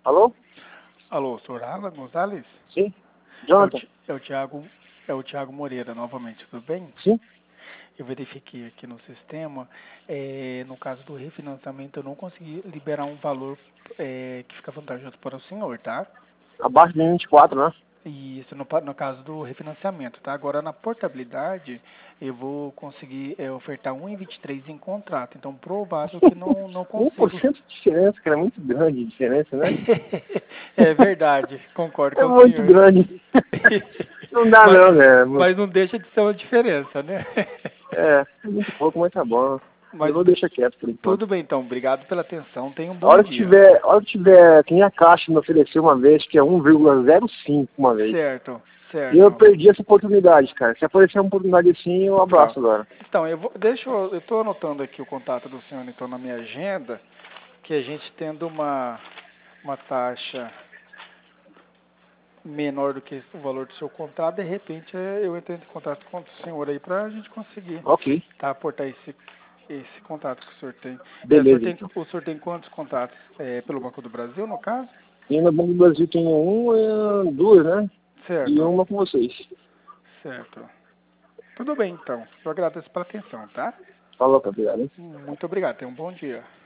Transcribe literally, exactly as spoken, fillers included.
Alô? Alô, senhor Alan Gonzalez? Sim? É o, Jonathan? Ti- é o Thiago, é o Thiago Moreira novamente, tudo bem? Sim? Eu verifiquei aqui no sistema, é, no caso do refinanciamento, eu não consegui liberar um valor é, que fica vantajoso para o senhor, tá? Abaixo de vinte e quatro, né? E isso no, pa- no caso do refinanciamento, tá? Agora na portabilidade, eu vou conseguir é, ofertar um vírgula vinte e três em contrato, então provável que não, não um por consigo. cento de diferença, cara, é muito grande a diferença, né? É verdade, concordo É com o muito senhor. grande. Não dá Mas, não, né? mas não deixa de ser uma diferença, né? É, é muito pouco, mas tá bom. Eu Mas vou deixar quieto por enquanto. tudo bem então, obrigado pela atenção, tenha um A bom hora que dia. tiver, a hora que tiver, tem a Caixa me ofereceu uma vez, que é um vírgula zero cinco uma vez. Certo, E eu certo. perdi essa oportunidade, cara. Se aparecer uma oportunidade assim, eu Tá. abraço agora. Então, eu vou, deixa eu, eu tô anotando aqui o contato do senhor então na minha agenda, que a gente tendo uma, uma taxa menor do que o valor do seu contrato, de repente eh, eu entro em contato com o senhor aí para a gente conseguir, Ok. tá, aportar esse, esse contato que o senhor tem. É, o senhor Beleza, tem, então. o senhor tem quantos contatos? É, pelo Banco do Brasil, no caso? E no Banco do Brasil tem um, é, duas, né? E Certo, uma com vocês. certo. Tudo bem, então. Eu agradeço pela atenção, tá? Falou, obrigado, hein? Muito obrigado. Tenha um bom dia.